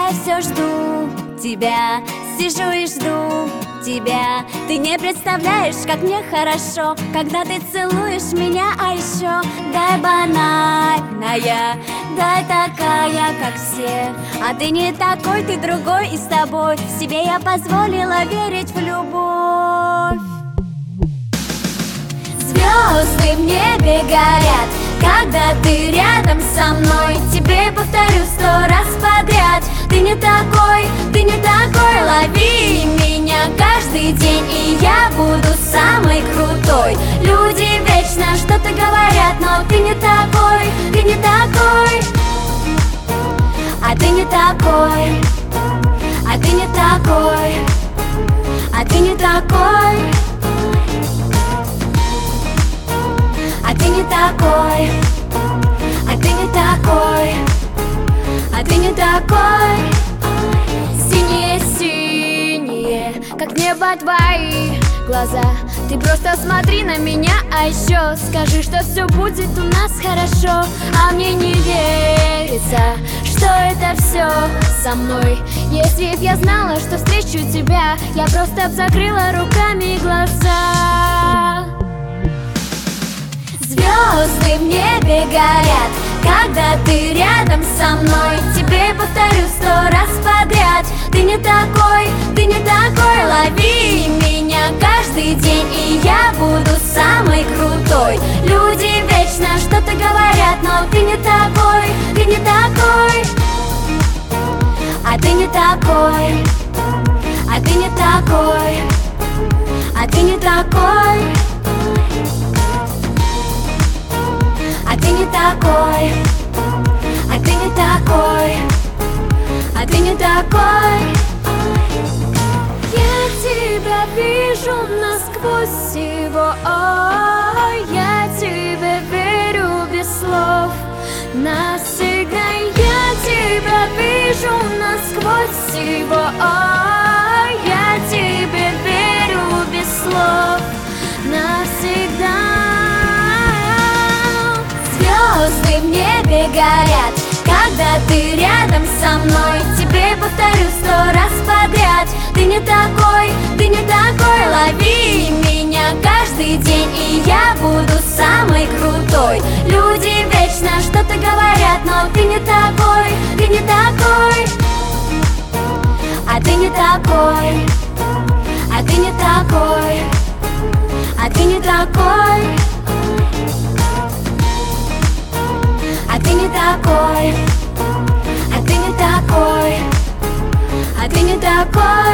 я все жду тебя, сижу и жду тебя. Ты не представляешь, как мне хорошо, когда ты целуешь меня, а еще дай банальная, дай такая, как все. А ты не такой, ты другой, и с тобой себе я позволила верить в любовь. Звезды в небе горят, когда ты рядом со мной. Тебе повторю 100 раз подряд: ты не такой, лови меня каждый день, и я буду самой крутой. Люди вечно что-то говорят, но ты не такой, а ты не такой, а ты не такой, а ты не такой, а ты не такой, а ты не такой, а ты не такой. Синие-синие, как небо твои глаза. Ты просто смотри на меня, а еще скажи, что все будет у нас хорошо. А мне не верится, что это все со мной. Если б я знала, что встречу тебя, я просто б закрыла руками глаза. Звезды в небе горят, когда ты рядом со мной. Тебе повторю 100 раз подряд: ты не такой, лови меня каждый день, и я буду самой крутой. Люди вечно что-то говорят, но ты не такой, а ты не такой, а ты не такой, а ты не такой, а ты не такой, а ты не такой, а ты не такой. Я тебя вижу насквозь всего, я тебе верю без слов навсегда. Я тебя вижу насквозь всего, я тебе верю без слов навсегда. Звезды в небе горят, когда ты рядом со мной. Тебе повторю 100 раз подряд: ты не такой, лови меня каждый день, и я буду самой крутой. Люди вечно что-то говорят, но ты не такой, а ты не такой, а ты не такой, а ты не такой, а ты не такой, а ты не такой, а ты не такой.